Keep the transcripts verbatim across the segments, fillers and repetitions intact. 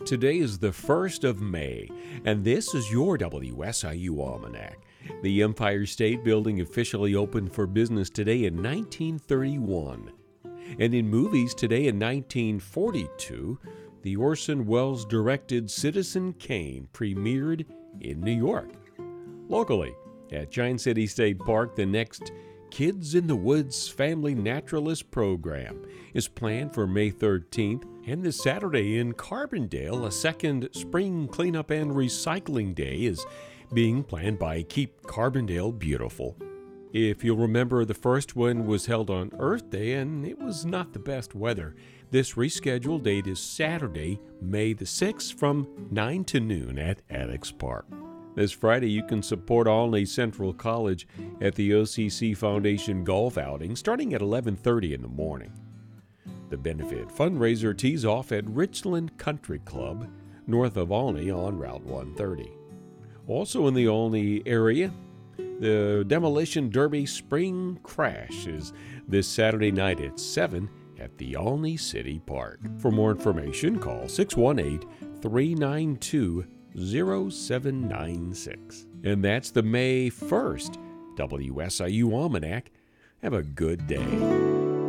Today is the first of May, and this is your W S I U Almanac. The Empire State Building officially opened for business today in nineteen thirty-one. And in movies today in nineteen forty-two, the Orson Welles directed Citizen Kane premiered in New York. Locally, at Giant City State Park, the next Kids in the Woods Family Naturalist Program is planned for May thirteenth, and this Saturday in Carbondale, a second Spring Cleanup and Recycling Day is being planned by Keep Carbondale Beautiful. If you'll remember, the first one was held on Earth Day, and it was not the best weather. This rescheduled date is Saturday, May the sixth, from nine to noon at Attucks Park. This Friday, you can support Olney Central College at the O C C Foundation Golf Outing starting at eleven thirty in the morning. The benefit fundraiser tees off at Richland Country Club, north of Olney on Route one thirty. Also in the Olney area, the Demolition Derby Spring Crash is this Saturday night at seven at the Olney City Park. For more information, call six one eight, three nine two, zero seven nine six. And that's the May first W S I U Almanac. Have a good day.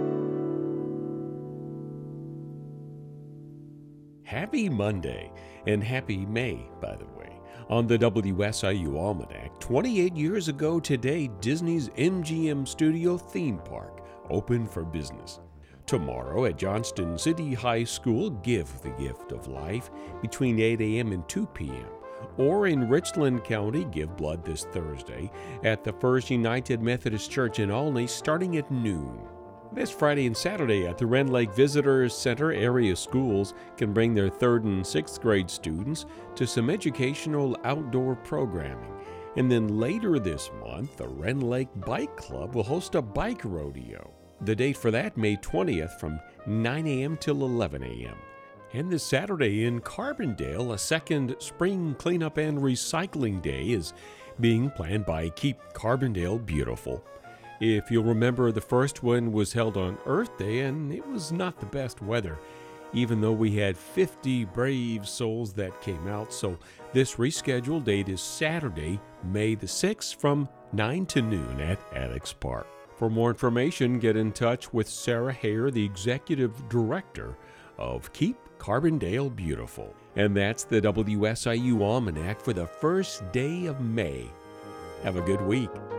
Happy Monday, and happy May, by the way. On the W S I U Almanac, twenty-eight years ago today, Disney's M G M Studio theme park opened for business. Tomorrow at Johnston City High School, give the gift of life between eight a.m. and two p.m. Or in Richland County, give blood this Thursday at the First United Methodist Church in Olney starting at noon. This Friday and Saturday at the Rend Lake Visitors Center, area schools can bring their third and sixth grade students to some educational outdoor programming. And then later this month, the Rend Lake Bike Club will host a bike rodeo. The date for that, May twentieth, from nine a.m. till eleven a.m. And this Saturday in Carbondale, a second Spring Cleanup and Recycling Day is being planned by Keep Carbondale Beautiful. If you'll remember, the first one was held on Earth Day, and it was not the best weather, even though we had fifty brave souls that came out. So this rescheduled date is Saturday, May the sixth, from nine to noon at Attucks Park. For more information, get in touch with Sarah Hare, the Executive Director of Keep Carbondale Beautiful. And that's the W S I U Almanac for the first day of May. Have a good week.